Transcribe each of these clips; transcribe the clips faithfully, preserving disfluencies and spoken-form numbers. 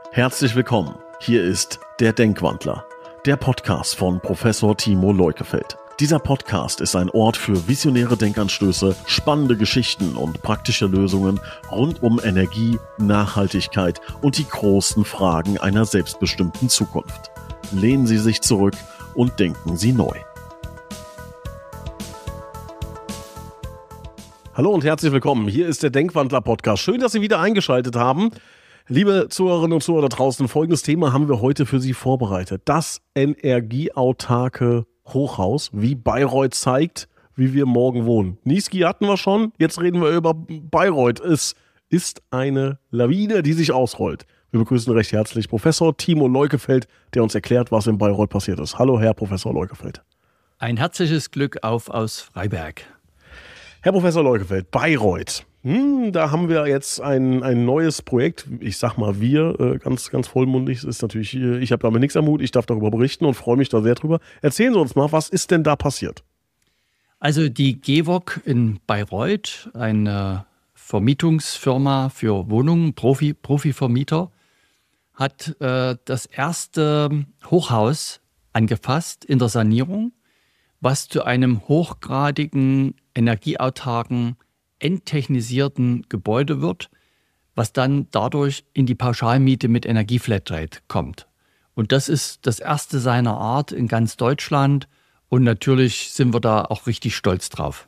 Herzlich willkommen. Hier ist der Denkwandler, der Podcast von Professor Timo Leukefeld. Dieser Podcast ist ein Ort für visionäre Denkanstöße, spannende Geschichten und praktische Lösungen rund um Energie, Nachhaltigkeit und die großen Fragen einer selbstbestimmten Zukunft. Lehnen Sie sich zurück und denken Sie neu. Hallo und herzlich willkommen. Hier ist der Denkwandler-Podcast. Schön, dass Sie wieder eingeschaltet haben. Liebe Zuhörerinnen und Zuhörer da draußen, folgendes Thema haben wir heute für Sie vorbereitet. Das energieautarke Hochhaus, wie Bayreuth zeigt, wie wir morgen wohnen. Niesky hatten wir schon, jetzt reden wir über Bayreuth. Es ist eine Lawine, die sich ausrollt. Wir begrüßen recht herzlich Professor Timo Leukefeld, der uns erklärt, was in Bayreuth passiert ist. Hallo, Herr Professor Leukefeld. Ein herzliches Glück auf aus Freiberg. Herr Professor Leukefeld, Bayreuth. Hm, da haben wir jetzt ein, ein neues Projekt. Ich sag mal wir, äh, ganz, ganz vollmundig. Es ist natürlich, äh, ich habe damit nichts am Hut. Ich darf darüber berichten und freue mich da sehr drüber. Erzählen Sie uns mal, was ist denn da passiert? Also die G W O C in Bayreuth, eine Vermietungsfirma für Wohnungen, Profi, Profivermieter, hat äh, das erste Hochhaus angefasst in der Sanierung, was zu einem hochgradigen, energieautarken, enttechnisierten Gebäude wird, was dann dadurch in die Pauschalmiete mit Energieflatrate kommt. Und das ist das erste seiner Art in ganz Deutschland und natürlich sind wir da auch richtig stolz drauf.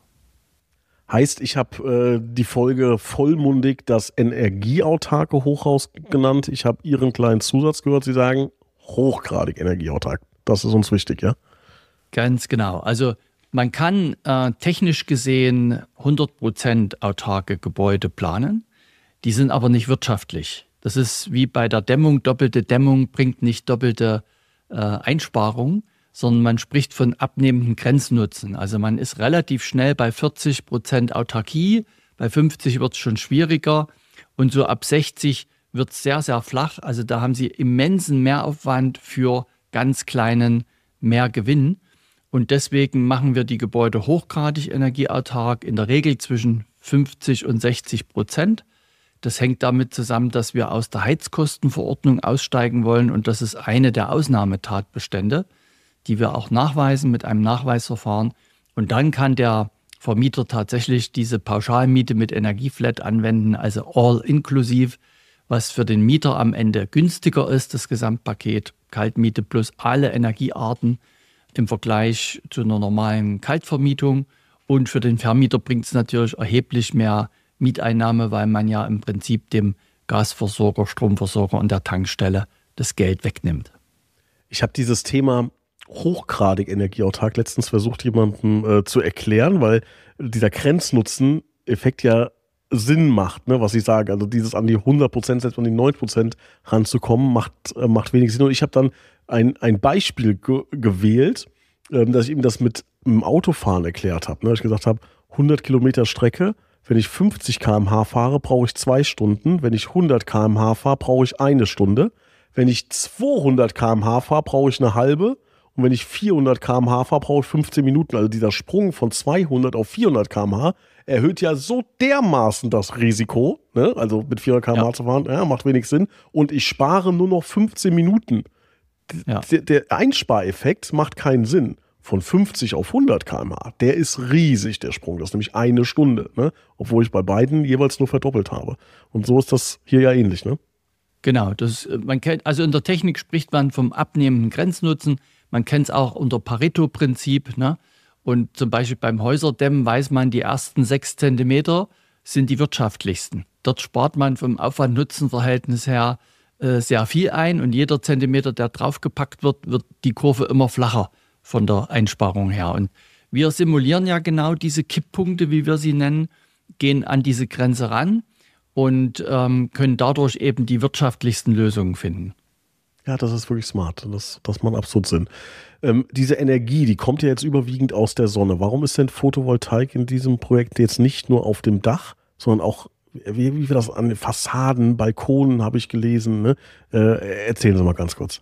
Heißt, ich habe äh, die Folge vollmundig das energieautarke Hochhaus genannt. Ich habe Ihren kleinen Zusatz gehört. Sie sagen hochgradig energieautark. Das ist uns wichtig, ja? Ganz genau. Also man kann äh, technisch gesehen hundert Prozent autarke Gebäude planen, die sind aber nicht wirtschaftlich. Das ist wie bei der Dämmung, doppelte Dämmung bringt nicht doppelte äh, Einsparung, sondern man spricht von abnehmendem Grenznutzen. Also man ist relativ schnell bei vierzig Prozent Autarkie, bei fünfzig wird es schon schwieriger und so ab sechzig wird es sehr, sehr flach. Also da haben Sie immensen Mehraufwand für ganz kleinen Mehrgewinn. Und deswegen machen wir die Gebäude hochgradig energieautark, in der Regel zwischen fünfzig und sechzig Prozent. Das hängt damit zusammen, dass wir aus der Heizkostenverordnung aussteigen wollen. Und das ist eine der Ausnahmetatbestände, die wir auch nachweisen mit einem Nachweisverfahren. Und dann kann der Vermieter tatsächlich diese Pauschalmiete mit Energieflat anwenden, also all-inklusiv, was für den Mieter am Ende günstiger ist, das Gesamtpaket, Kaltmiete plus alle Energiearten, im Vergleich zu einer normalen Kaltvermietung. Und für den Vermieter bringt es natürlich erheblich mehr Mieteinnahme, weil man ja im Prinzip dem Gasversorger, Stromversorger und der Tankstelle das Geld wegnimmt. Ich habe dieses Thema hochgradig energieautark letztens versucht, jemandem äh, zu erklären, weil dieser Grenznutzen-Effekt ja Sinn macht, ne, was ich sage. Also dieses an die hundert Prozent, selbst an die neunzig Prozent ranzukommen, macht, äh, macht wenig Sinn. Und ich habe dann ein, ein Beispiel ge- gewählt, ähm, dass ich ihm das mit dem Autofahren erklärt habe. Ne? Ich gesagt habe, hundert Kilometer Strecke, wenn ich fünfzig Kilometer pro Stunde fahre, brauche ich zwei Stunden. Wenn ich hundert Kilometer pro Stunde fahre, brauche ich eine Stunde. Wenn ich zweihundert Kilometer pro Stunde fahre, brauche ich eine halbe. Und wenn ich vierhundert Kilometer pro Stunde fahre, brauche ich fünfzehn Minuten. Also dieser Sprung von zweihundert auf vierhundert Kilometer pro Stunde erhöht ja so dermaßen das Risiko, ne? Also mit vierhundert Kilometer pro Stunde zu fahren, ja, macht wenig Sinn. Und ich spare nur noch fünfzehn Minuten. Ja. Der, der Einspareffekt macht keinen Sinn. Von fünfzig auf hundert Kilometer pro Stunde, der ist riesig, der Sprung. Das ist nämlich eine Stunde, ne? Obwohl ich bei beiden jeweils nur verdoppelt habe. Und so ist das hier ja ähnlich, ne? Genau, das, man kennt, also in der Technik spricht man vom abnehmenden Grenznutzen. Man kennt es auch unter Pareto-Prinzip, ne? Und zum Beispiel beim Häuserdämmen weiß man, die ersten sechs Zentimeter sind die wirtschaftlichsten. Dort spart man vom Aufwand-Nutzen-Verhältnis her äh, sehr viel ein und jeder Zentimeter, der draufgepackt wird, wird die Kurve immer flacher von der Einsparung her. Und wir simulieren ja genau diese Kipppunkte, wie wir sie nennen, gehen an diese Grenze ran und ähm, können dadurch eben die wirtschaftlichsten Lösungen finden. Ja, das ist wirklich smart. Das, das macht absolut Sinn. Ähm, diese Energie, die kommt ja jetzt überwiegend aus der Sonne. Warum ist denn Photovoltaik in diesem Projekt jetzt nicht nur auf dem Dach, sondern auch, wie, wie wir das an den Fassaden, Balkonen, habe ich gelesen, ne? Äh, erzählen Sie mal ganz kurz.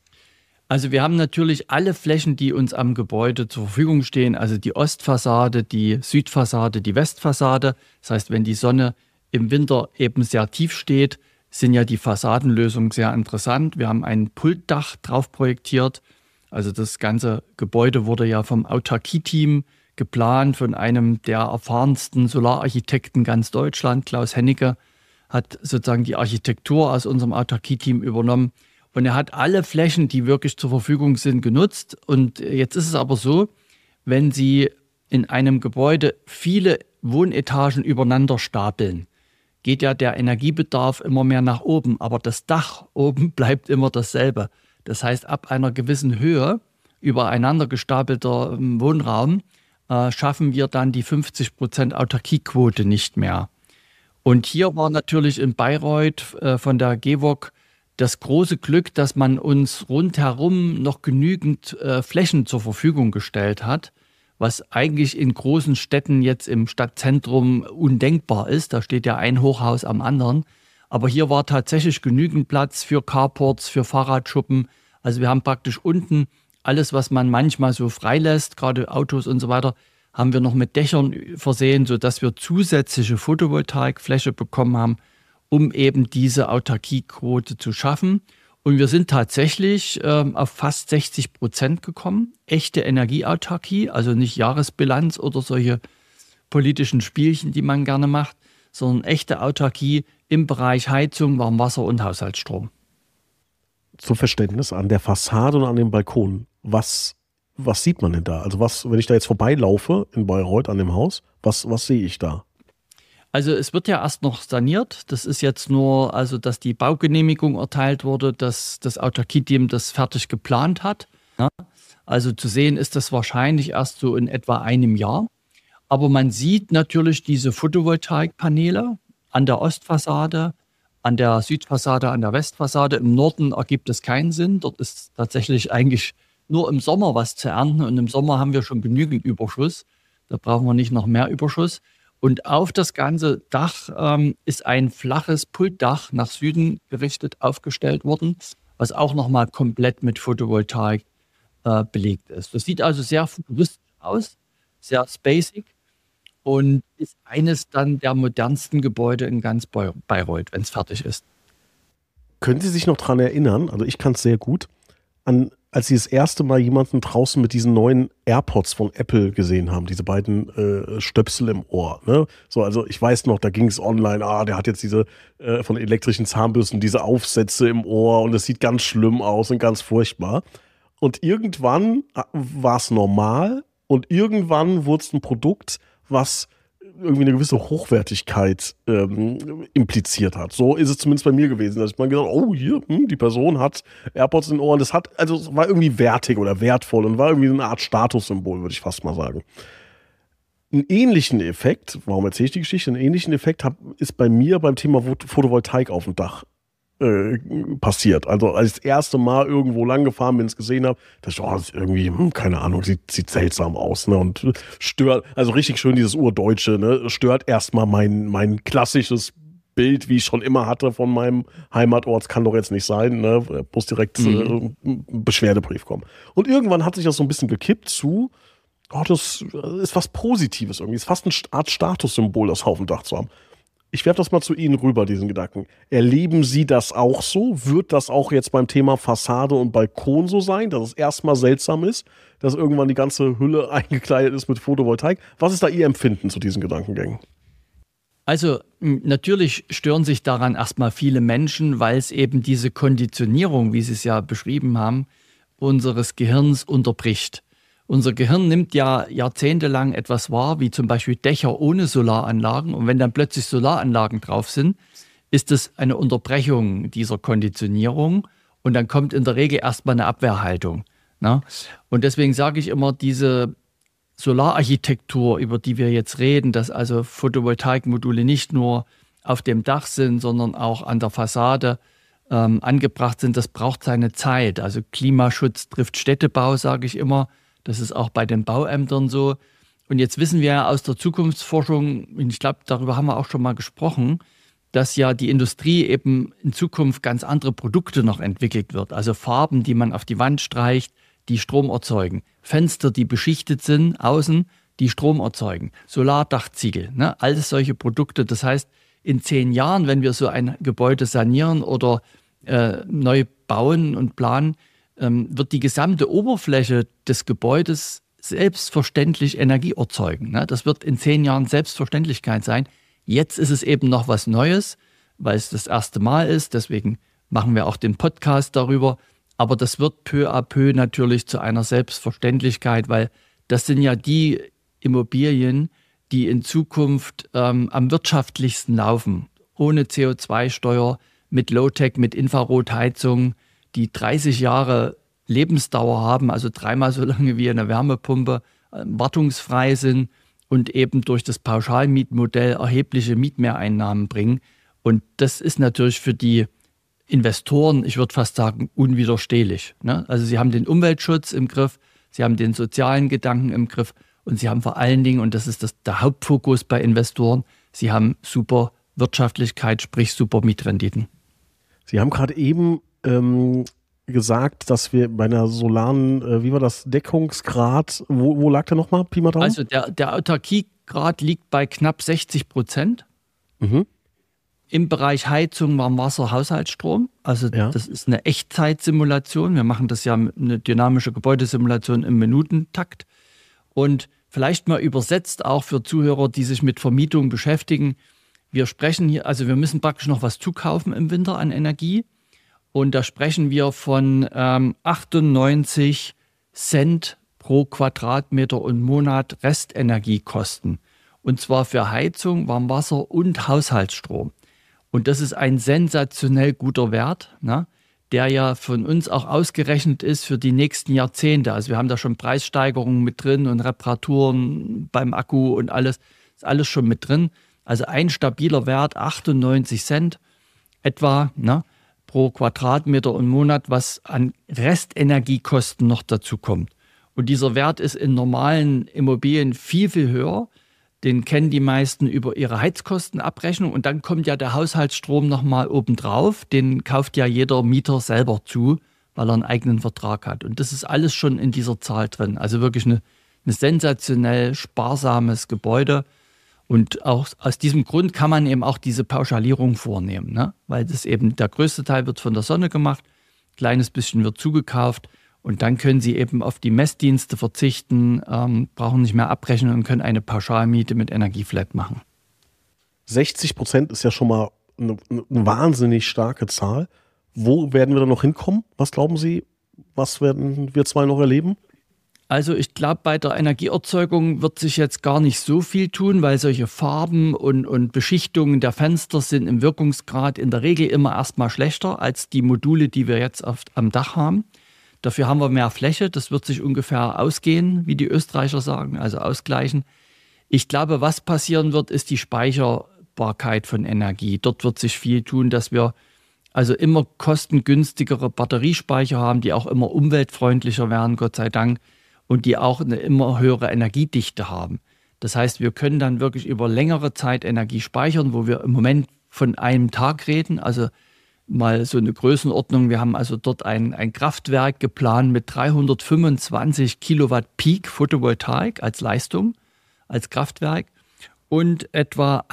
Also wir haben natürlich alle Flächen, die uns am Gebäude zur Verfügung stehen, also die Ostfassade, die Südfassade, die Westfassade. Das heißt, wenn die Sonne im Winter eben sehr tief steht, sind ja die Fassadenlösungen sehr interessant. Wir haben ein Pultdach drauf projektiert. Also das ganze Gebäude wurde ja vom Autarkie-Team geplant, von einem der erfahrensten Solararchitekten ganz Deutschland, Klaus Hennecke, hat sozusagen die Architektur aus unserem Autarkie-Team übernommen. Und er hat alle Flächen, die wirklich zur Verfügung sind, genutzt. Und jetzt ist es aber so, wenn Sie in einem Gebäude viele Wohnetagen übereinander stapeln, geht ja der Energiebedarf immer mehr nach oben. Aber das Dach oben bleibt immer dasselbe. Das heißt, ab einer gewissen Höhe übereinander gestapelter Wohnraum äh, schaffen wir dann die fünfzig Prozent Autarkiequote nicht mehr. Und hier war natürlich in Bayreuth äh, von der G W O K das große Glück, dass man uns rundherum noch genügend äh, Flächen zur Verfügung gestellt hat, was eigentlich in großen Städten jetzt im Stadtzentrum undenkbar ist. Da steht ja ein Hochhaus am anderen. Aber hier war tatsächlich genügend Platz für Carports, für Fahrradschuppen. Also wir haben praktisch unten alles, was man manchmal so freilässt, gerade Autos und so weiter, haben wir noch mit Dächern versehen, sodass wir zusätzliche Photovoltaikfläche bekommen haben, um eben diese Autarkiequote zu schaffen. Und wir sind tatsächlich ähm, auf fast sechzig Prozent gekommen. Echte Energieautarkie, also nicht Jahresbilanz oder solche politischen Spielchen, die man gerne macht, sondern echte Autarkie im Bereich Heizung, Warmwasser und Haushaltsstrom. Zum Verständnis, an der Fassade und an dem Balkon, was, was sieht man denn da? Also was, wenn ich da jetzt vorbeilaufe in Bayreuth an dem Haus, was, was sehe ich da? Also es wird ja erst noch saniert. Das ist jetzt nur, also dass die Baugenehmigung erteilt wurde, dass das Autarkie-Team das fertig geplant hat. Ja? Also zu sehen ist das wahrscheinlich erst so in etwa einem Jahr. Aber man sieht natürlich diese Photovoltaikpaneele an der Ostfassade, an der Südfassade, an der Westfassade. Im Norden ergibt es keinen Sinn. Dort ist tatsächlich eigentlich nur im Sommer was zu ernten. Und im Sommer haben wir schon genügend Überschuss. Da brauchen wir nicht noch mehr Überschuss. Und auf das ganze Dach ähm, ist ein flaches Pultdach nach Süden gerichtet aufgestellt worden, was auch nochmal komplett mit Photovoltaik äh, belegt ist. Das sieht also sehr futuristisch aus, sehr spacig und ist eines dann der modernsten Gebäude in ganz Bayreuth, wenn es fertig ist. Können Sie sich noch daran erinnern, also ich kann es sehr gut, an als Sie das erste Mal jemanden draußen mit diesen neuen AirPods von Apple gesehen haben, diese beiden äh, Stöpsel im Ohr. Ne? So, also ich weiß noch, da ging es online, ah, der hat jetzt diese äh, von elektrischen Zahnbürsten, diese Aufsätze im Ohr und es sieht ganz schlimm aus und ganz furchtbar. Und irgendwann war es normal und irgendwann wurde es ein Produkt, was irgendwie eine gewisse Hochwertigkeit ähm, impliziert hat. So ist es zumindest bei mir gewesen, dass ich mal gedacht, oh hier, hm, die Person hat AirPods in den Ohren. Das hat, also es war irgendwie wertig oder wertvoll und war irgendwie eine Art Statussymbol, würde ich fast mal sagen. Einen ähnlichen Effekt, warum erzähle ich die Geschichte? Einen ähnlichen Effekt hab, ist bei mir beim Thema Photovoltaik auf dem Dach äh, passiert. Also als ich das erste Mal irgendwo lang gefahren bin, es gesehen habe, dachte ich, oh, das ist irgendwie, hm, keine Ahnung, sieht, sieht seltsam aus, ne? Und stört, also richtig schön dieses Urdeutsche, ne? Stört erstmal mein, mein klassisches Bild, wie ich schon immer hatte von meinem Heimatort. Das kann doch jetzt nicht sein, ne? Muss direkt mhm. äh, ein Beschwerdebrief kommen. Und irgendwann hat sich das so ein bisschen gekippt zu, oh, das ist was Positives irgendwie. Es ist fast eine Art Statussymbol, das Haufendach zu haben. Ich werfe das mal zu Ihnen rüber, diesen Gedanken. Erleben Sie das auch so? Wird das auch jetzt beim Thema Fassade und Balkon so sein, dass es erstmal seltsam ist, dass irgendwann die ganze Hülle eingekleidet ist mit Photovoltaik? Was ist da Ihr Empfinden zu diesen Gedankengängen? Also natürlich stören sich daran erstmal viele Menschen, weil es eben diese Konditionierung, wie Sie es ja beschrieben haben, unseres Gehirns unterbricht. Unser Gehirn nimmt ja jahrzehntelang etwas wahr, wie zum Beispiel Dächer ohne Solaranlagen. Und wenn dann plötzlich Solaranlagen drauf sind, ist es eine Unterbrechung dieser Konditionierung. Und dann kommt in der Regel erstmal eine Abwehrhaltung. Ne? Und deswegen sage ich immer, diese Solararchitektur, über die wir jetzt reden, dass also Photovoltaikmodule nicht nur auf dem Dach sind, sondern auch an der Fassade ähm, angebracht sind, das braucht seine Zeit. Also Klimaschutz trifft Städtebau, sage ich immer. Das ist auch bei den Bauämtern so. Und jetzt wissen wir ja aus der Zukunftsforschung, und ich glaube, darüber haben wir auch schon mal gesprochen, dass ja die Industrie eben in Zukunft ganz andere Produkte noch entwickelt wird. Also Farben, die man auf die Wand streicht, die Strom erzeugen. Fenster, die beschichtet sind, außen, die Strom erzeugen. Solardachziegel, ne? Alles solche Produkte. Das heißt, in zehn Jahren, wenn wir so ein Gebäude sanieren oder äh, neu bauen und planen, ähm, wird die gesamte Oberfläche des Gebäudes selbstverständlich Energie erzeugen. Ne? Das wird in zehn Jahren Selbstverständlichkeit sein. Jetzt ist es eben noch was Neues, weil es das erste Mal ist. Deswegen machen wir auch den Podcast darüber. Aber das wird peu à peu natürlich zu einer Selbstverständlichkeit, weil das sind ja die Immobilien, die in Zukunft ähm, am wirtschaftlichsten laufen. Ohne C O zwei Steuer, mit Low-Tech, mit Infrarotheizung, die dreißig Jahre Lebensdauer haben, also dreimal so lange wie eine Wärmepumpe, äh, wartungsfrei sind und eben durch das Pauschalmietmodell erhebliche Mietmehreinnahmen bringen. Und das ist natürlich für die Investoren, ich würde fast sagen, unwiderstehlich. Ne? Also sie haben den Umweltschutz im Griff, sie haben den sozialen Gedanken im Griff und sie haben vor allen Dingen, und das ist das, der Hauptfokus bei Investoren, sie haben super Wirtschaftlichkeit, sprich super Mietrenditen. Sie haben gerade eben ähm, gesagt, dass wir bei einer solaren, äh, wie war das, Deckungsgrad, wo, wo lag der nochmal, Pi mal Daumen? Also der, der Autarkiegrad liegt bei knapp sechzig Prozent. Mhm. Im Bereich Heizung, Warmwasser, Haushaltsstrom. Also Ja. Das ist eine Echtzeitsimulation. Wir machen das ja eine dynamische Gebäudesimulation im Minutentakt. Und vielleicht mal übersetzt auch für Zuhörer, die sich mit Vermietung beschäftigen. Wir sprechen hier, also wir müssen praktisch noch was zukaufen im Winter an Energie. Und da sprechen wir von ähm, achtundneunzig Cent pro Quadratmeter und Monat Restenergiekosten. Und zwar für Heizung, Warmwasser und Haushaltsstrom. Und das ist ein sensationell guter Wert, ne, der ja von uns auch ausgerechnet ist für die nächsten Jahrzehnte. Also wir haben da schon Preissteigerungen mit drin und Reparaturen beim Akku und alles, ist alles schon mit drin. Also ein stabiler Wert, achtundneunzig Cent etwa, ne, pro Quadratmeter und Monat, was an Restenergiekosten noch dazu kommt. Und dieser Wert ist in normalen Immobilien viel, viel höher. Den kennen die meisten über ihre Heizkostenabrechnung. Und dann kommt ja der Haushaltsstrom nochmal obendrauf. Den kauft ja jeder Mieter selber zu, weil er einen eigenen Vertrag hat. Und das ist alles schon in dieser Zahl drin. Also wirklich eine, eine sensationell sparsames Gebäude. Und auch aus diesem Grund kann man eben auch diese Pauschalierung vornehmen, ne? Weil das eben der größte Teil wird von der Sonne gemacht, ein kleines bisschen wird zugekauft. Und dann können Sie eben auf die Messdienste verzichten, ähm, brauchen nicht mehr abrechnen und können eine Pauschalmiete mit Energieflat machen. sechzig Prozent ist ja schon mal eine, eine wahnsinnig starke Zahl. Wo werden wir da noch hinkommen? Was glauben Sie, was werden wir zwei noch erleben? Also ich glaube, bei der Energieerzeugung wird sich jetzt gar nicht so viel tun, weil solche Farben und, und Beschichtungen der Fenster sind im Wirkungsgrad in der Regel immer erstmal schlechter als die Module, die wir jetzt auf, am Dach haben. Dafür haben wir mehr Fläche, das wird sich ungefähr ausgehen, wie die Österreicher sagen, also ausgleichen. Ich glaube, was passieren wird, ist die Speicherbarkeit von Energie. Dort wird sich viel tun, dass wir also immer kostengünstigere Batteriespeicher haben, die auch immer umweltfreundlicher werden, Gott sei Dank, und die auch eine immer höhere Energiedichte haben. Das heißt, wir können dann wirklich über längere Zeit Energie speichern, wo wir im Moment von einem Tag reden, also mal so eine Größenordnung. Wir haben also dort ein, ein Kraftwerk geplant mit dreihundertfünfundzwanzig Kilowatt Peak Photovoltaik als Leistung, als Kraftwerk und etwa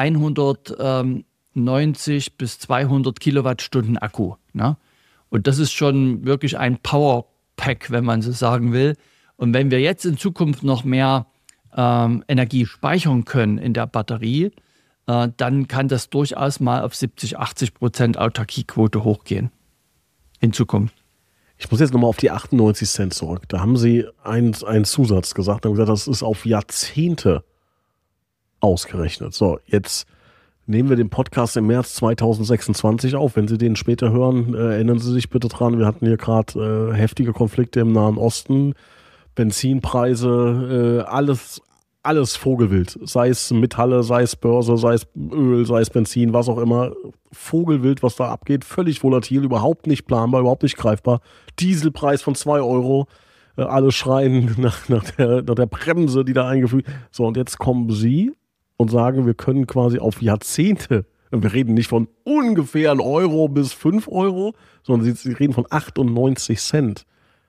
hundertneunzig bis zweihundert Kilowattstunden Akku. Ne? Und das ist schon wirklich ein Powerpack, wenn man so sagen will. Und wenn wir jetzt in Zukunft noch mehr ähm, Energie speichern können in der Batterie, dann kann das durchaus mal auf siebzig, achtzig Prozent Autarkiequote hochgehen in Zukunft. Ich muss jetzt nochmal auf die achtundneunzig Cent zurück. Da haben Sie einen, einen Zusatz gesagt, haben gesagt, das ist auf Jahrzehnte ausgerechnet. So, jetzt nehmen wir den Podcast im März zweitausendsechsundzwanzig auf. Wenn Sie den später hören, äh, erinnern Sie sich bitte dran, wir hatten hier gerade äh, heftige Konflikte im Nahen Osten, Benzinpreise, äh, alles Alles Vogelwild, sei es Metalle, sei es Börse, sei es Öl, sei es Benzin, was auch immer. Vogelwild, was da abgeht, völlig volatil, überhaupt nicht planbar, überhaupt nicht greifbar. Dieselpreis von zwei Euro, äh, alle schreien nach, nach, der, nach der Bremse, die da eingefügt wird. So, und jetzt kommen Sie und sagen, wir können quasi auf Jahrzehnte, und wir reden nicht von ungefähr ein Euro bis fünf Euro, sondern Sie, Sie reden von achtundneunzig Cent.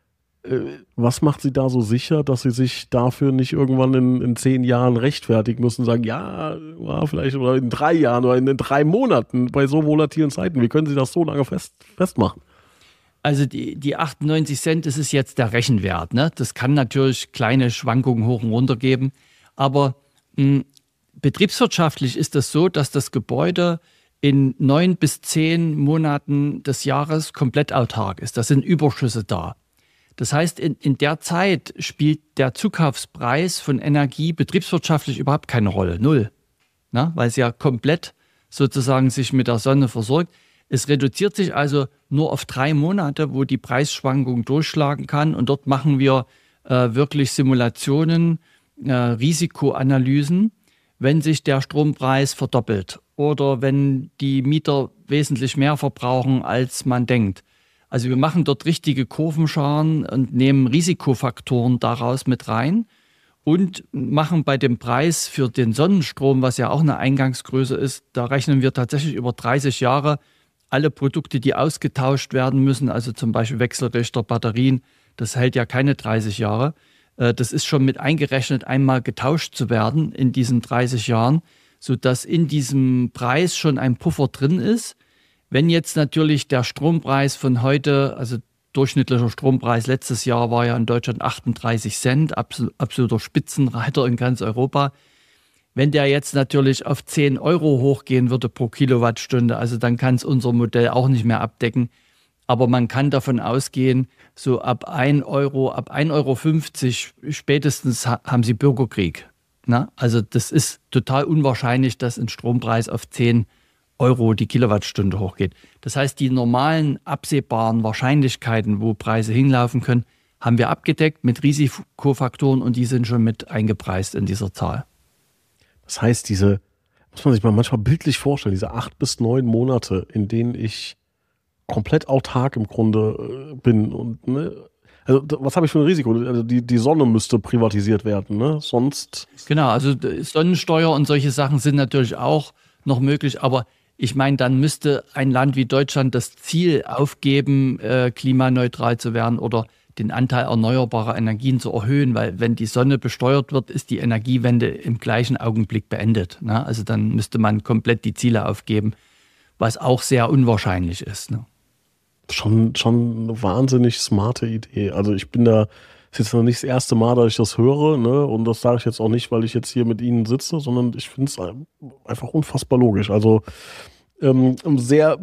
Was macht Sie da so sicher, dass Sie sich dafür nicht irgendwann in, in zehn Jahren rechtfertigen müssen und sagen, ja, ja, vielleicht oder in drei Jahren oder in, in drei Monaten bei so volatilen Zeiten? Wie können Sie das so lange fest, festmachen? Also die, die achtundneunzig Cent, das ist jetzt der Rechenwert. Ne? Das kann natürlich kleine Schwankungen hoch und runter geben. Aber mh, betriebswirtschaftlich ist das so, dass das Gebäude in neun bis zehn Monaten des Jahres komplett autark ist. Da sind Überschüsse da. Das heißt, in, in der Zeit spielt der Zukaufspreis von Energie betriebswirtschaftlich überhaupt keine Rolle. Null. Na? Weil es ja komplett sozusagen sich mit der Sonne versorgt. Es reduziert sich also nur auf drei Monate, wo die Preisschwankung durchschlagen kann. Und dort machen wir äh, wirklich Simulationen, äh, Risikoanalysen, wenn sich der Strompreis verdoppelt oder wenn die Mieter wesentlich mehr verbrauchen, als man denkt. Also wir machen dort richtige Kurvenscharen und nehmen Risikofaktoren daraus mit rein und machen bei dem Preis für den Sonnenstrom, was ja auch eine Eingangsgröße ist, da rechnen wir tatsächlich über dreißig Jahre alle Produkte, die ausgetauscht werden müssen, also zum Beispiel Wechselrichter, Batterien, das hält ja keine dreißig Jahre. Das ist schon mit eingerechnet, einmal getauscht zu werden in diesen dreißig Jahren, sodass in diesem Preis schon ein Puffer drin ist. Wenn jetzt natürlich der Strompreis von heute, also durchschnittlicher Strompreis letztes Jahr war ja in Deutschland achtunddreißig Cent, absoluter Spitzenreiter in ganz Europa. Wenn der jetzt natürlich auf zehn Euro hochgehen würde pro Kilowattstunde, also dann kann es unser Modell auch nicht mehr abdecken. Aber man kann davon ausgehen, so ab ein Euro, ab ein Euro fünfzig spätestens haben Sie Bürgerkrieg. Na? Also das ist total unwahrscheinlich, dass ein Strompreis auf zehn Euro die Kilowattstunde hochgeht. Das heißt, die normalen absehbaren Wahrscheinlichkeiten, wo Preise hinlaufen können, haben wir abgedeckt mit Risikofaktoren und die sind schon mit eingepreist in dieser Zahl. Das heißt, diese, muss man sich mal manchmal bildlich vorstellen, diese acht bis neun Monate, in denen ich komplett autark im Grunde bin und ne, also was habe ich für ein Risiko? Also die, die Sonne müsste privatisiert werden, ne? Sonst. Genau, also Sonnensteuer und solche Sachen sind natürlich auch noch möglich, aber ich meine, dann müsste ein Land wie Deutschland das Ziel aufgeben, äh, klimaneutral zu werden oder den Anteil erneuerbarer Energien zu erhöhen, weil wenn die Sonne besteuert wird, ist die Energiewende im gleichen Augenblick beendet. Ne? Also dann müsste man komplett die Ziele aufgeben, was auch sehr unwahrscheinlich ist. Ne? Schon, schon eine wahnsinnig smarte Idee. Also ich bin da, ist jetzt noch nicht das erste Mal, dass ich das höre, ne? Und das sage ich jetzt auch nicht, weil ich jetzt hier mit Ihnen sitze, sondern ich finde es einfach unfassbar logisch. Also ähm, sehr,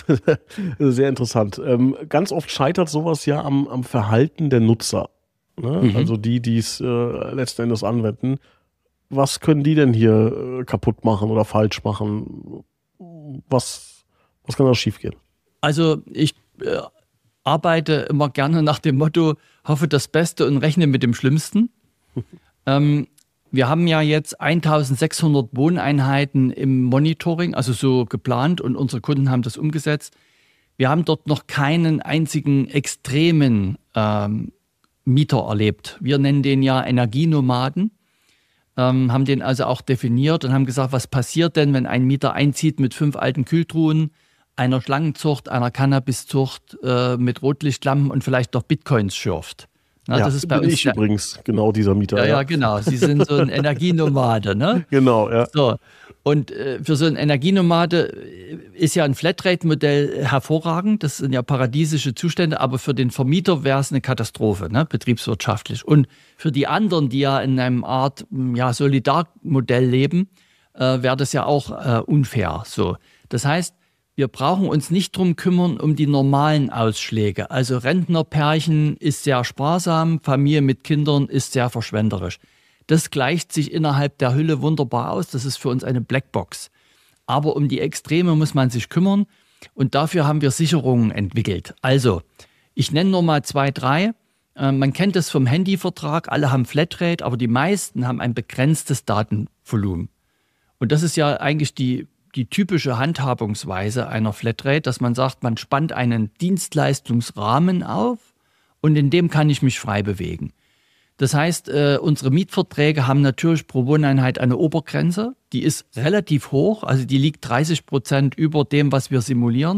sehr interessant. Ähm, ganz oft scheitert sowas ja am, am Verhalten der Nutzer. Ne? Mhm. Also die, die es äh, letzten Endes anwenden. Was können die denn hier äh, kaputt machen oder falsch machen? Was, was kann da schief gehen? Also ich äh, arbeite immer gerne nach dem Motto, hoffe das Beste und rechne mit dem Schlimmsten. ähm, wir haben ja jetzt eintausendsechshundert Wohneinheiten im Monitoring, also so geplant und unsere Kunden haben das umgesetzt. Wir haben dort noch keinen einzigen extremen ähm, Mieter erlebt. Wir nennen den ja Energienomaden, ähm, haben den also auch definiert und haben gesagt, was passiert denn, wenn ein Mieter einzieht mit fünf alten Kühltruhen, einer Schlangenzucht, einer Cannabiszucht äh, mit Rotlichtlampen und vielleicht noch Bitcoins schürft. Na, ja, das ist bei bin uns ich übrigens genau dieser Mieter. Ja, ja, ja, genau. Sie sind so ein Energienomade, ne? Genau, ja. So. Und äh, für so einen Energienomade ist ja ein Flatrate-Modell hervorragend. Das sind ja paradiesische Zustände, aber für den Vermieter wäre es eine Katastrophe, ne? Betriebswirtschaftlich. Und für die anderen, die ja in einem Art ja, Solidarmodell leben, äh, wäre das ja auch äh, unfair. So. Das heißt, wir brauchen uns nicht drum kümmern um die normalen Ausschläge. Also Rentnerpärchen ist sehr sparsam, Familie mit Kindern ist sehr verschwenderisch. Das gleicht sich innerhalb der Hülle wunderbar aus. Das ist für uns eine Blackbox. Aber um die Extreme muss man sich kümmern und dafür haben wir Sicherungen entwickelt. Also, ich nenne nur mal zwei, drei. Äh, man kennt das vom Handyvertrag, alle haben Flatrate, aber die meisten haben ein begrenztes Datenvolumen. Und das ist ja eigentlich die die typische Handhabungsweise einer Flatrate, dass man sagt, man spannt einen Dienstleistungsrahmen auf und in dem kann ich mich frei bewegen. Das heißt, äh, unsere Mietverträge haben natürlich pro Wohneinheit eine Obergrenze, die ist relativ hoch, also die liegt dreißig Prozent über dem, was wir simulieren,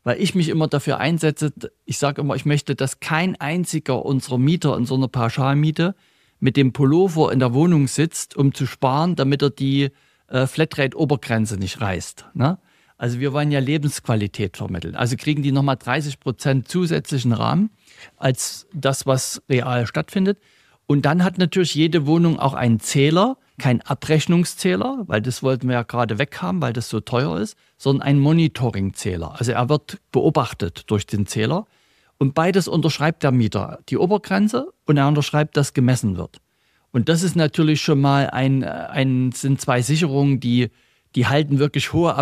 weil ich mich immer dafür einsetze, ich sage immer, ich möchte, dass kein einziger unserer Mieter in so einer Pauschalmiete mit dem Pullover in der Wohnung sitzt, um zu sparen, damit er die äh, Flatrate-Obergrenze nicht reißt. Ne? Also wir wollen ja Lebensqualität vermitteln. Also kriegen die nochmal dreißig Prozent zusätzlichen Rahmen als das, was real stattfindet. Und dann hat natürlich jede Wohnung auch einen Zähler, kein Abrechnungszähler, weil das wollten wir ja gerade weghaben, weil das so teuer ist, sondern ein Monitoringzähler. Also er wird beobachtet durch den Zähler und beides unterschreibt der Mieter, die Obergrenze und er unterschreibt, dass gemessen wird. Und das ist natürlich schon mal ein, ein sind zwei Sicherungen, die, die halten wirklich hohe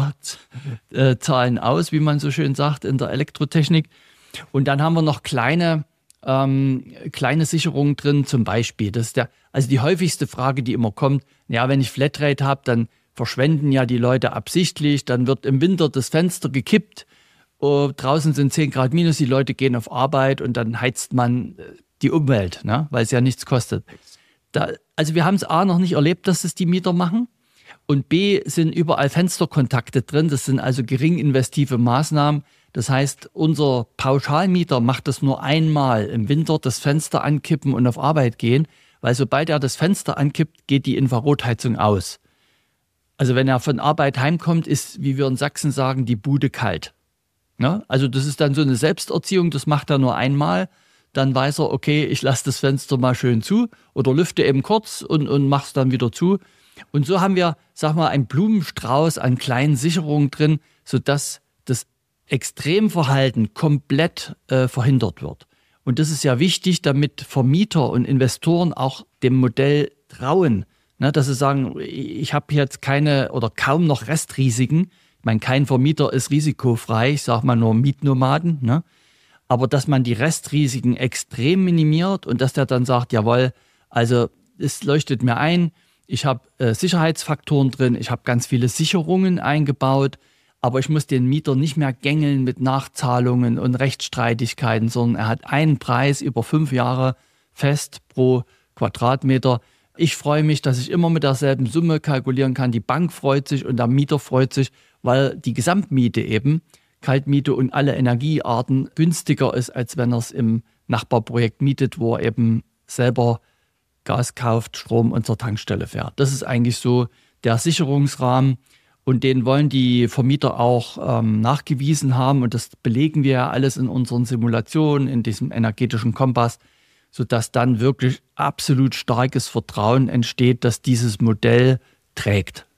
Amperezahlen aus, wie man so schön sagt in der Elektrotechnik. Und dann haben wir noch kleine Ähm, kleine Sicherungen drin, zum Beispiel. Das ist der, also die häufigste Frage, die immer kommt, ja, wenn ich Flatrate habe, dann verschwenden ja die Leute absichtlich, dann wird im Winter das Fenster gekippt, oh, draußen sind zehn Grad minus, die Leute gehen auf Arbeit und dann heizt man die Umwelt, ne, weil es ja nichts kostet. Da, also wir haben es A noch nicht erlebt, dass es die Mieter machen und B sind überall Fensterkontakte drin, das sind also gering investive Maßnahmen. Das heißt, unser Pauschalmieter macht das nur einmal im Winter, das Fenster ankippen und auf Arbeit gehen, weil sobald er das Fenster ankippt, geht die Infrarotheizung aus. Also wenn er von Arbeit heimkommt, ist, wie wir in Sachsen sagen, die Bude kalt. Ja? Also das ist dann so eine Selbsterziehung, das macht er nur einmal, dann weiß er, okay, ich lasse das Fenster mal schön zu oder lüfte eben kurz und, und mache es dann wieder zu. Und so haben wir, sag mal, einen Blumenstrauß an kleinen Sicherungen drin, sodass das Extremverhalten komplett äh, verhindert wird. Und das ist ja wichtig, damit Vermieter und Investoren auch dem Modell trauen, ne, dass sie sagen, ich habe jetzt keine oder kaum noch Restrisiken. Ich meine, kein Vermieter ist risikofrei, ich sage mal nur Mietnomaden, ne? Aber dass man die Restrisiken extrem minimiert und dass der dann sagt, jawohl, also es leuchtet mir ein, ich habe äh, Sicherheitsfaktoren drin, ich habe ganz viele Sicherungen eingebaut, aber ich muss den Mieter nicht mehr gängeln mit Nachzahlungen und Rechtsstreitigkeiten, sondern er hat einen Preis über fünf Jahre fest pro Quadratmeter. Ich freue mich, dass ich immer mit derselben Summe kalkulieren kann. Die Bank freut sich und der Mieter freut sich, weil die Gesamtmiete eben, Kaltmiete und alle Energiearten günstiger ist, als wenn er es im Nachbarprojekt mietet, wo er eben selber Gas kauft, Strom und zur Tankstelle fährt. Das ist eigentlich so der Sicherungsrahmen. Und den wollen die Vermieter auch ähm, nachgewiesen haben. Und das belegen wir ja alles in unseren Simulationen, in diesem energetischen Kompass, sodass dann wirklich absolut starkes Vertrauen entsteht, dass dieses Modell trägt.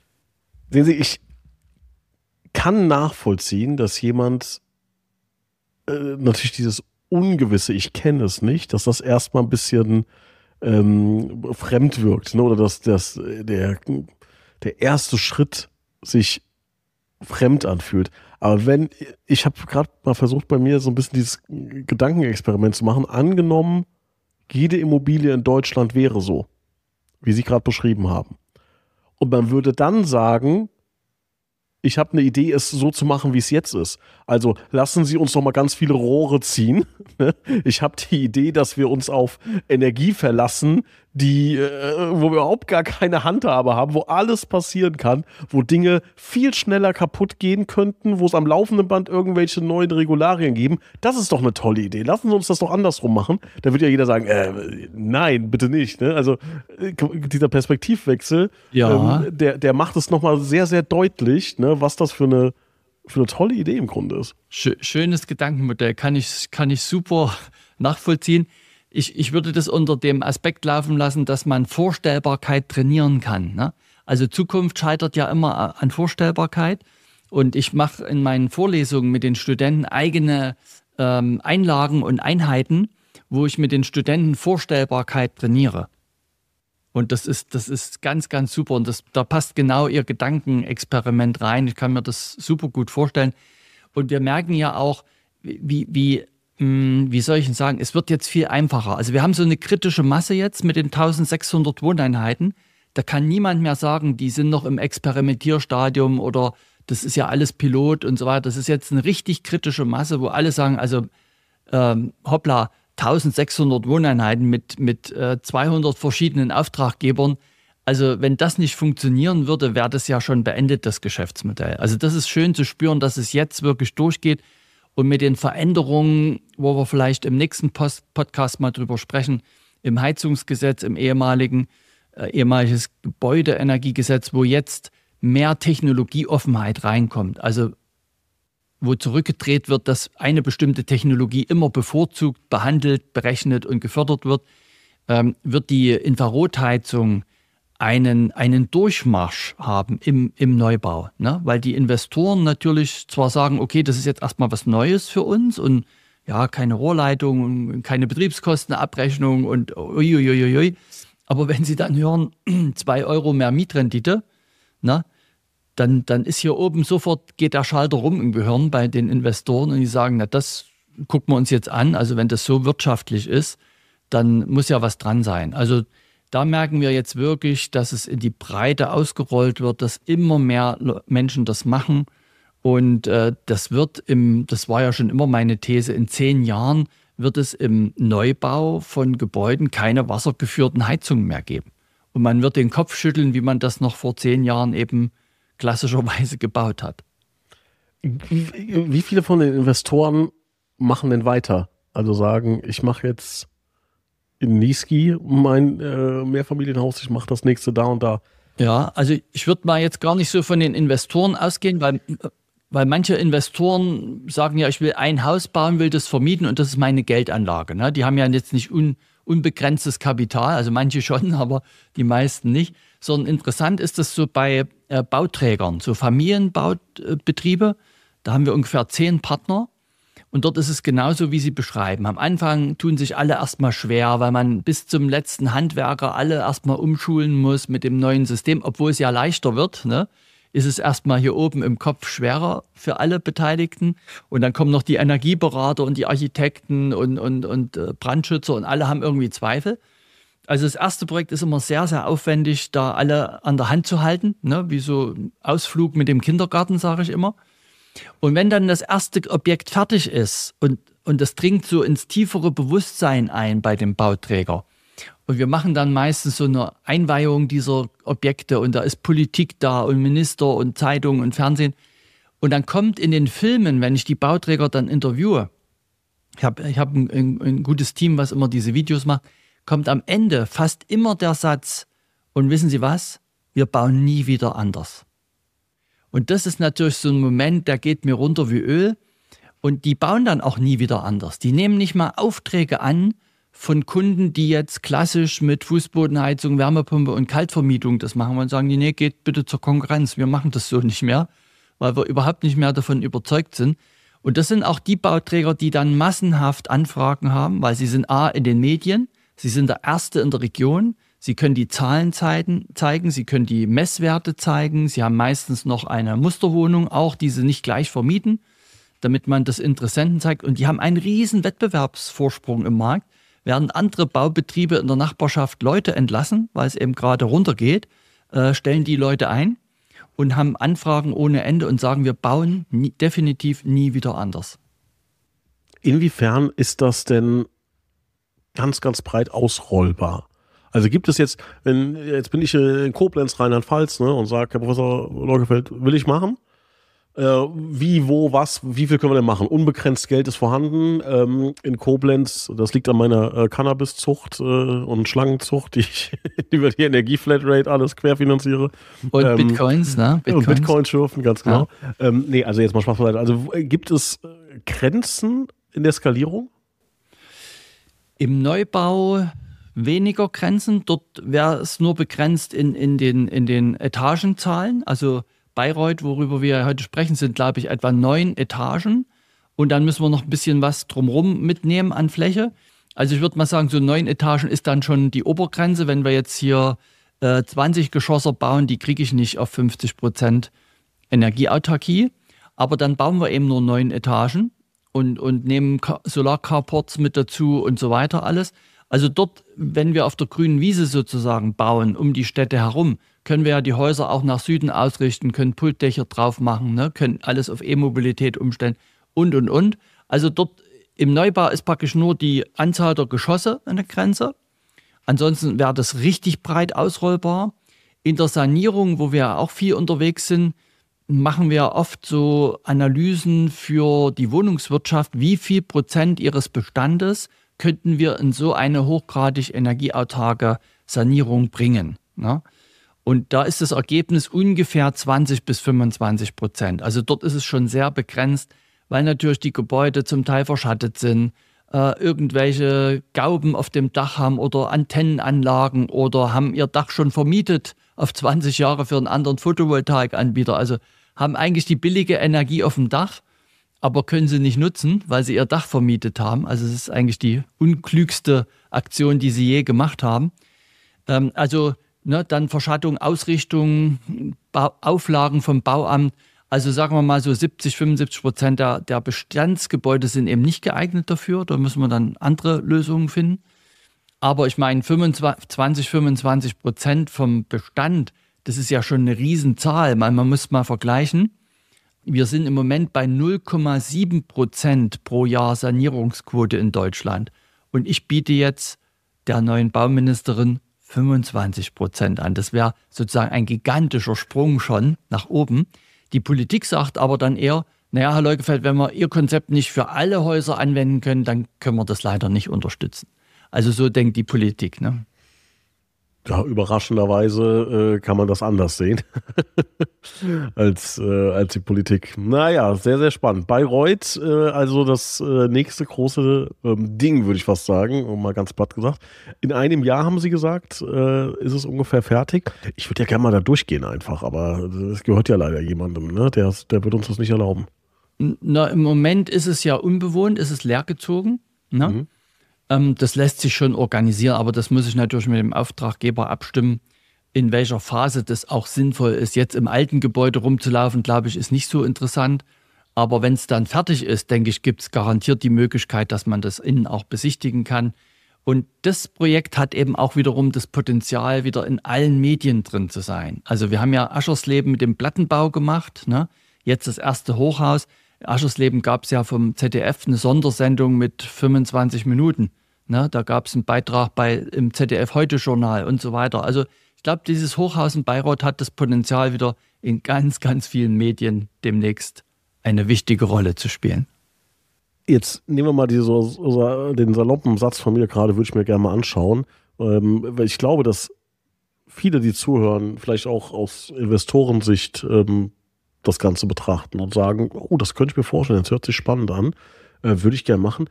Sehen Sie, ich kann nachvollziehen, dass jemand äh, natürlich dieses Ungewisse, ich kenne es nicht, dass das erstmal ein bisschen ähm, fremd wirkt, ne? Oder dass, dass der, der erste Schritt sich fremd anfühlt. Aber wenn, ich habe gerade mal versucht, bei mir so ein bisschen dieses Gedankenexperiment zu machen, angenommen, jede Immobilie in Deutschland wäre so, wie Sie gerade beschrieben haben. Und man würde dann sagen, ich habe eine Idee, es so zu machen, wie es jetzt ist. Also lassen Sie uns noch mal ganz viele Rohre ziehen. Ich habe die Idee, dass wir uns auf Energie verlassen, die, äh, wo wir überhaupt gar keine Handhabe haben, wo alles passieren kann, wo Dinge viel schneller kaputt gehen könnten, wo es am laufenden Band irgendwelche neuen Regularien geben. Das ist doch eine tolle Idee. Lassen Sie uns das doch andersrum machen. Da wird ja jeder sagen, äh, nein, bitte nicht. Ne? Also äh, dieser Perspektivwechsel, ja. ähm, der, der macht es nochmal sehr, sehr deutlich, ne, was das für eine, für eine tolle Idee im Grunde ist. Schönes Gedankenmodell, kann ich, kann ich super nachvollziehen. Ich, ich würde das unter dem Aspekt laufen lassen, dass man Vorstellbarkeit trainieren kann. Ne? Also Zukunft scheitert ja immer an Vorstellbarkeit. Und ich mache in meinen Vorlesungen mit den Studenten eigene ähm, Einlagen und Einheiten, wo ich mit den Studenten Vorstellbarkeit trainiere. Und das ist, das ist ganz, ganz super. Und das, da passt genau ihr Gedankenexperiment rein. Ich kann mir das super gut vorstellen. Und wir merken ja auch, wie, wie, wie soll ich denn sagen, es wird jetzt viel einfacher. Also wir haben so eine kritische Masse jetzt mit den eintausendsechshundert Wohneinheiten. Da kann niemand mehr sagen, die sind noch im Experimentierstadium oder das ist ja alles Pilot und so weiter. Das ist jetzt eine richtig kritische Masse, wo alle sagen, also ähm, hoppla, eintausendsechshundert Wohneinheiten mit, mit äh, zweihundert verschiedenen Auftraggebern. Also wenn das nicht funktionieren würde, wäre das ja schon beendet, das Geschäftsmodell. Also das ist schön zu spüren, dass es jetzt wirklich durchgeht und mit den Veränderungen, wo wir vielleicht im nächsten Post- Podcast mal drüber sprechen, im Heizungsgesetz, im ehemaligen, äh, ehemaliges Gebäudeenergiegesetz, wo jetzt mehr Technologieoffenheit reinkommt. Also wo zurückgedreht wird, dass eine bestimmte Technologie immer bevorzugt, behandelt, berechnet und gefördert wird, ähm, wird die Infrarotheizung einen, einen Durchmarsch haben im, im Neubau. Ne? Weil die Investoren natürlich zwar sagen, okay, das ist jetzt erstmal was Neues für uns und ja, keine Rohrleitung und keine Betriebskostenabrechnung und uiuiuiui. Aber wenn sie dann hören, zwei Euro mehr Mietrendite, ne, dann, dann ist hier oben sofort, geht der Schalter rum im Gehirn bei den Investoren und die sagen, na, das gucken wir uns jetzt an. Also wenn das so wirtschaftlich ist, dann muss ja was dran sein. Also da merken wir jetzt wirklich, dass es in die Breite ausgerollt wird, dass immer mehr Menschen das machen. Und äh, das wird im, das war ja schon immer meine These, in zehn Jahren wird es im Neubau von Gebäuden keine wassergeführten Heizungen mehr geben. Und man wird den Kopf schütteln, wie man das noch vor zehn Jahren eben klassischerweise gebaut hat. Wie viele von den Investoren machen denn weiter? Also sagen, ich mache jetzt in Niesky mein äh, Mehrfamilienhaus, ich mache das nächste da und da. Ja, also ich würde mal jetzt gar nicht so von den Investoren ausgehen, weil, weil manche Investoren sagen ja, ich will ein Haus bauen, will das vermieten und das ist meine Geldanlage. Ne? Die haben ja jetzt nicht un, unbegrenztes Kapital, also manche schon, aber die meisten nicht. Sondern interessant ist das so bei äh, Bauträgern, so Familienbaubetriebe. Da haben wir ungefähr zehn Partner. Und dort ist es genauso, wie Sie beschreiben. Am Anfang tun sich alle erstmal schwer, weil man bis zum letzten Handwerker alle erstmal umschulen muss mit dem neuen System. Obwohl es ja leichter wird, ne, ist es erstmal hier oben im Kopf schwerer für alle Beteiligten. Und dann kommen noch die Energieberater und die Architekten und, und, und äh, Brandschützer und alle haben irgendwie Zweifel. Also das erste Projekt ist immer sehr, sehr aufwendig, da alle an der Hand zu halten, ne? Wie so ein Ausflug mit dem Kindergarten, sage ich immer. Und wenn dann das erste Objekt fertig ist und, und das dringt so ins tiefere Bewusstsein ein bei dem Bauträger und wir machen dann meistens so eine Einweihung dieser Objekte und da ist Politik da und Minister und Zeitung und Fernsehen und dann kommt in den Filmen, wenn ich die Bauträger dann interviewe, ich habe ich hab ein, ein, ein gutes Team, was immer diese Videos macht, kommt am Ende fast immer der Satz, und wissen Sie was, wir bauen nie wieder anders. Und das ist natürlich so ein Moment, der geht mir runter wie Öl und die bauen dann auch nie wieder anders. Die nehmen nicht mal Aufträge an von Kunden, die jetzt klassisch mit Fußbodenheizung, Wärmepumpe und Kaltvermietung das machen und sagen, nee, geht bitte zur Konkurrenz, wir machen das so nicht mehr, weil wir überhaupt nicht mehr davon überzeugt sind. Und das sind auch die Bauträger, die dann massenhaft Anfragen haben, weil sie sind A in den Medien, sie sind der Erste in der Region, sie können die Zahlen zeigen, sie können die Messwerte zeigen, sie haben meistens noch eine Musterwohnung, auch die sie nicht gleich vermieten, damit man das Interessenten zeigt. Und die haben einen riesen Wettbewerbsvorsprung im Markt, während andere Baubetriebe in der Nachbarschaft Leute entlassen, weil es eben gerade runtergeht, äh, stellen die Leute ein und haben Anfragen ohne Ende und sagen, wir bauen nie, definitiv nie wieder anders. Inwiefern ist das denn ganz, ganz breit ausrollbar? Also gibt es jetzt, wenn jetzt bin ich in Koblenz, Rheinland-Pfalz, ne, und sage, Herr Professor Leugefeld, will ich machen? Äh, wie, wo, was, wie viel können wir denn machen? Unbegrenzt Geld ist vorhanden. Ähm, in Koblenz, das liegt an meiner äh, Cannabiszucht äh, und Schlangenzucht, die ich über die Energieflatrate alles querfinanziere. Und ähm, Bitcoins, ne? Bitcoins. Und Bitcoin schürfen, ganz genau. Ja. Ähm, nee, also jetzt mal Spaß beiseite. Also gibt es Grenzen in der Skalierung? Im Neubau weniger Grenzen. Dort wäre es nur begrenzt in, in, den, in den Etagenzahlen. Also Bayreuth, worüber wir heute sprechen, sind, glaube ich, etwa neun Etagen. Und dann müssen wir noch ein bisschen was drumherum mitnehmen an Fläche. Also ich würde mal sagen, so neun Etagen ist dann schon die Obergrenze. Wenn wir jetzt hier äh, zwanzig Geschosse bauen, die kriege ich nicht auf fünfzig Prozent Energieautarkie. Aber dann bauen wir eben nur neun Etagen und, und nehmen Solarcarports mit dazu und so weiter alles. Also dort, wenn wir auf der grünen Wiese sozusagen bauen, um die Städte herum, können wir ja die Häuser auch nach Süden ausrichten, können Pultdächer drauf machen, ne, können alles auf E-Mobilität umstellen und, und, und. Also dort im Neubau ist praktisch nur die Anzahl der Geschosse eine Grenze. Ansonsten wäre das richtig breit ausrollbar. In der Sanierung, wo wir auch viel unterwegs sind, machen wir oft so Analysen für die Wohnungswirtschaft, wie viel Prozent ihres Bestandes könnten wir in so eine hochgradig energieautarke Sanierung bringen. Ne? Und da ist das Ergebnis ungefähr zwanzig bis fünfundzwanzig Prozent. Also dort ist es schon sehr begrenzt, weil natürlich die Gebäude zum Teil verschattet sind, äh, irgendwelche Gauben auf dem Dach haben oder Antennenanlagen oder haben ihr Dach schon vermietet auf zwanzig Jahre für einen anderen Photovoltaikanbieter. Also haben eigentlich die billige Energie auf dem Dach, aber können sie nicht nutzen, weil sie ihr Dach vermietet haben. Also es ist eigentlich die unklügste Aktion, die sie je gemacht haben. Ähm, also ne, dann Verschattung, Ausrichtung, Bau, Auflagen vom Bauamt. Also sagen wir mal so siebzig, fünfundsiebzig Prozent der, der Bestandsgebäude sind eben nicht geeignet dafür. Da müssen wir dann andere Lösungen finden. Aber ich meine, fünfundzwanzig, fünfundzwanzig Prozent vom Bestand, das ist ja schon eine Riesenzahl. Man, man muss mal vergleichen. Wir sind im Moment bei null Komma sieben Prozent pro Jahr Sanierungsquote in Deutschland. Und ich biete jetzt der neuen Bauministerin fünfundzwanzig Prozent an. Das wäre sozusagen ein gigantischer Sprung schon nach oben. Die Politik sagt aber dann eher, naja, Herr Leukefeld, wenn wir Ihr Konzept nicht für alle Häuser anwenden können, dann können wir das leider nicht unterstützen. Also so denkt die Politik, ne? Ja, überraschenderweise äh, kann man das anders sehen als, äh, als die Politik. Naja, sehr, sehr spannend. Bayreuth, äh, also das äh, nächste große ähm, Ding, würde ich fast sagen, mal ganz platt gesagt. In einem Jahr, haben Sie gesagt, äh, ist es ungefähr fertig. Ich würde ja gerne mal da durchgehen einfach, aber es gehört ja leider jemandem, ne? Der, der wird uns das nicht erlauben. Na, im Moment ist es ja unbewohnt, ist es leergezogen, ne? Mhm. Das lässt sich schon organisieren, aber das muss ich natürlich mit dem Auftraggeber abstimmen, in welcher Phase das auch sinnvoll ist. Jetzt im alten Gebäude rumzulaufen, glaube ich, ist nicht so interessant. Aber wenn es dann fertig ist, denke ich, gibt es garantiert die Möglichkeit, dass man das innen auch besichtigen kann. Und das Projekt hat eben auch wiederum das Potenzial, wieder in allen Medien drin zu sein. Also wir haben ja Aschersleben mit dem Plattenbau gemacht, ne? Jetzt das erste Hochhaus. Aschersleben gab es ja vom Z D F eine Sondersendung mit fünfundzwanzig Minuten. Ne, da gab es einen Beitrag bei, im Z D F-Heute-Journal und so weiter. Also ich glaube, dieses Hochhaus in Bayreuth hat das Potenzial, wieder in ganz, ganz vielen Medien demnächst eine wichtige Rolle zu spielen. Jetzt nehmen wir mal diese, den saloppen Satz von mir gerade, würde ich mir gerne mal anschauen. Ähm, weil ich glaube, dass viele, die zuhören, vielleicht auch aus Investorensicht ähm, das Ganze betrachten und sagen, oh, das könnte ich mir vorstellen, das hört sich spannend an, äh, würde ich gerne machen.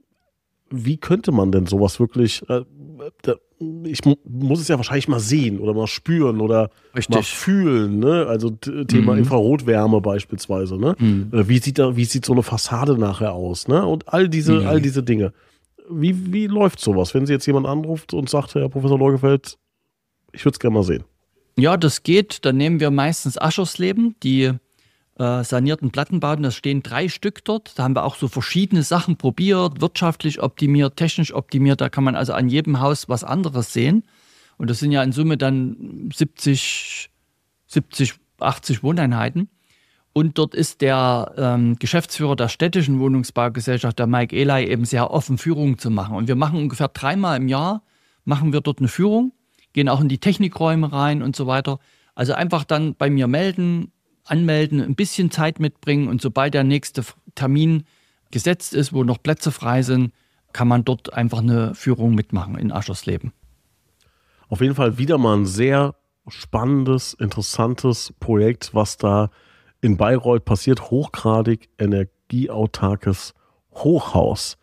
Wie könnte man denn sowas wirklich, äh, da, ich mu- muss es ja wahrscheinlich mal sehen oder mal spüren oder Richtig. mal fühlen, ne? Also t- Thema mhm. Infrarotwärme beispielsweise, ne? Mhm. Äh, wie sieht da, wie sieht so eine Fassade nachher aus, ne? Und all diese, mhm. all diese Dinge. Wie, wie läuft sowas, wenn Sie jetzt jemand anruft und sagt, Herr Professor Leukefeld, ich würde es gerne mal sehen? Ja, das geht. Dann nehmen wir meistens Aschersleben, die äh, sanierten Plattenbauten. Das stehen drei Stück dort. Da haben wir auch so verschiedene Sachen probiert, wirtschaftlich optimiert, technisch optimiert. Da kann man also an jedem Haus was anderes sehen. Und das sind ja in Summe dann siebzig, siebzig, achtzig Wohneinheiten. Und dort ist der ähm, Geschäftsführer der städtischen Wohnungsbaugesellschaft, der Mike Eli, eben sehr offen, Führungen zu machen. Und wir machen ungefähr dreimal im Jahr, machen wir dort eine Führung, gehen auch in die Technikräume rein und so weiter. Also einfach dann bei mir melden, anmelden, ein bisschen Zeit mitbringen und sobald der nächste Termin gesetzt ist, wo noch Plätze frei sind, kann man dort einfach eine Führung mitmachen in Aschersleben. Auf jeden Fall wieder mal ein sehr spannendes, interessantes Projekt, was da in Bayreuth passiert. Hochgradig energieautarkes Hochhaus.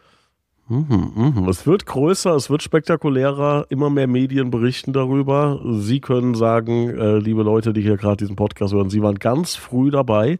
Mhm, mhm. Es wird größer, es wird spektakulärer, immer mehr Medien berichten darüber. Sie können sagen, äh, liebe Leute, die hier gerade diesen Podcast hören, Sie waren ganz früh dabei.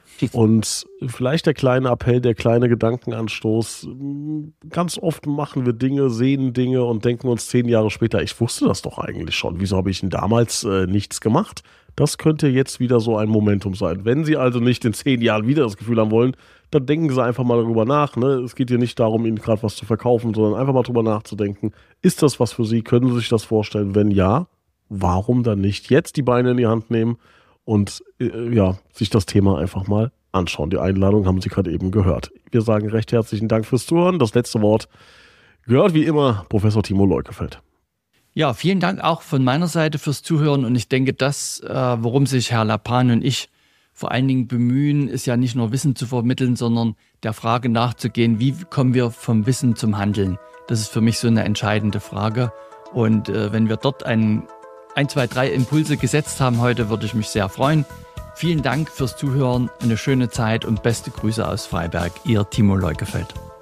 Und vielleicht der kleine Appell, der kleine Gedankenanstoß. Ganz oft machen wir Dinge, sehen Dinge und denken uns zehn Jahre später, ich wusste das doch eigentlich schon. Wieso habe ich denn damals äh, nichts gemacht? Das könnte jetzt wieder so ein Momentum sein. Wenn Sie also nicht in zehn Jahren wieder das Gefühl haben wollen, dann denken Sie einfach mal darüber nach. Ne? Es geht hier nicht darum, Ihnen gerade was zu verkaufen, sondern einfach mal drüber nachzudenken. Ist das was für Sie? Können Sie sich das vorstellen? Wenn ja, warum dann nicht jetzt die Beine in die Hand nehmen und äh, ja, sich das Thema einfach mal anschauen. Die Einladung haben Sie gerade eben gehört. Wir sagen recht herzlichen Dank fürs Zuhören. Das letzte Wort gehört wie immer Professor Timo Leukefeld. Ja, vielen Dank auch von meiner Seite fürs Zuhören. Und ich denke, das, äh, worum sich Herr Lapan und ich vor allen Dingen bemühen, ist ja nicht nur Wissen zu vermitteln, sondern der Frage nachzugehen, wie kommen wir vom Wissen zum Handeln? Das ist für mich so eine entscheidende Frage. Und äh, wenn wir dort ein, ein, zwei, drei Impulse gesetzt haben heute, würde ich mich sehr freuen. Vielen Dank fürs Zuhören, eine schöne Zeit und beste Grüße aus Freiberg. Ihr Timo Leukefeld.